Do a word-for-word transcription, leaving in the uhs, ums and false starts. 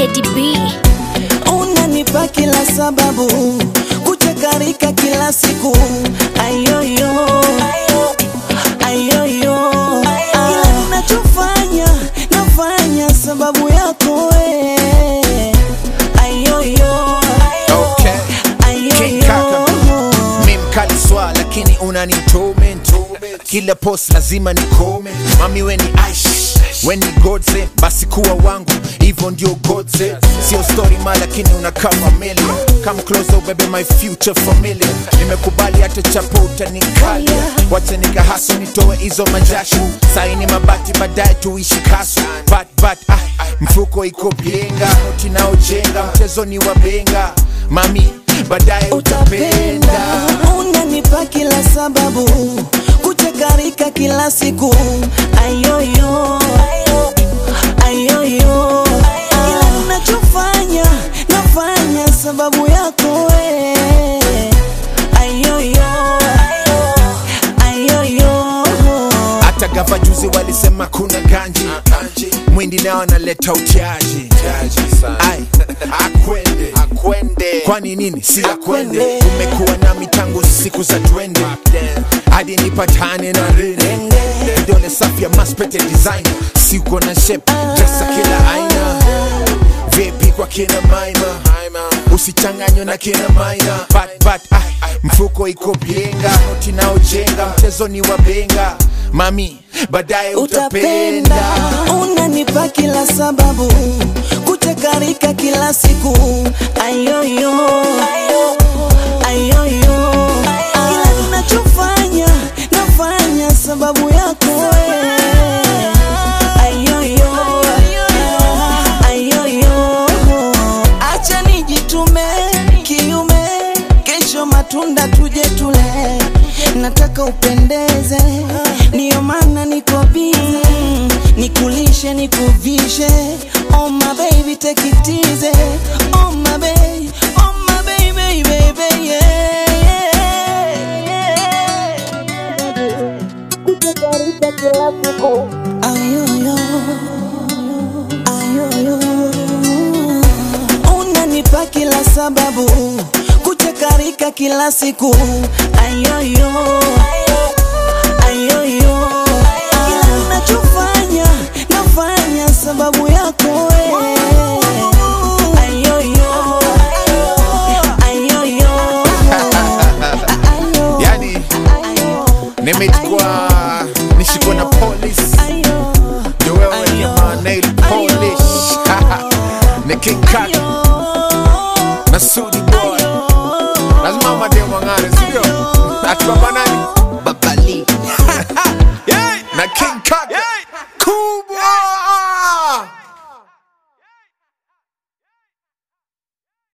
Teddy B. Unanipa kila sababu kuchakarika kila siku. Ayoyo Ayoyo Kila ninachofanya nafanya sababu yako we. Ayoyo Okay King Kaka Mimi mkali swala lakini unani torment. Kila post lazima ni comment. Mami we ni Aish, we ni Godse, basi kuwa wangu, hivyo ndio Godse. Sio story ma lakini unakaa familia. Come closer baby my future familia. Nimekubali hata chapo utanikalia. Wacha nikahaso nitoe hizo majashu. Saini mabati baadaye tuishi kasu. But but ah, mfuko iko bienga. Noti nao jenga, mchezo ni wabenga. Mami baadaye utapenda. Unanipa kila sababu kuchakarika kila siku. Ayoyo Ayoyo Kila ninachofanya nafanya sababu yako we. Ayoyo Ayoyo Hata gava juzi walisema kuna ganji. Mwindi nao analeta utiaji. Ai, akwende Akwende Kwani nini? Si akwende. Umekuwa nami tangu siku za twende. Hadi nipatane na rene. Vidole safi ya maspete design. Siko na shape, dressa kila aina. Vipi kwa kina maima, usichanganywe na kina maina. But but ah, mfuko iko bienga. Noti nao jenga, mchezo ni wabenga. Mami baadaye utapenda. Unanipa kila sababu kuchakarika kila siku. Ayoyo Ayoyo Kila ninachofanya nafanya sababu yako we. Ayoyo Ayoyo Acha nijitume kiume, kesho matunda tuje tule. Nataka upendeze, niyo maana niko busy. Nikulishe nikuvishe. Oh my baby take it easy. Oh my baby, oh my baby baby yeah, yeah. Ayoyo Ayoyo Unanipa kila sababu kuchakarika kila siku. Ayoyo Ayoyo Kila ninachofanya nafanya sababu yako we. Ayoyo Ayoyo Yani nimechukua nishiko na police. Ndio wewe ni ma nail polish. Ni King Kaka na Sudi boy. Lazima mademo ngare sio? Atubana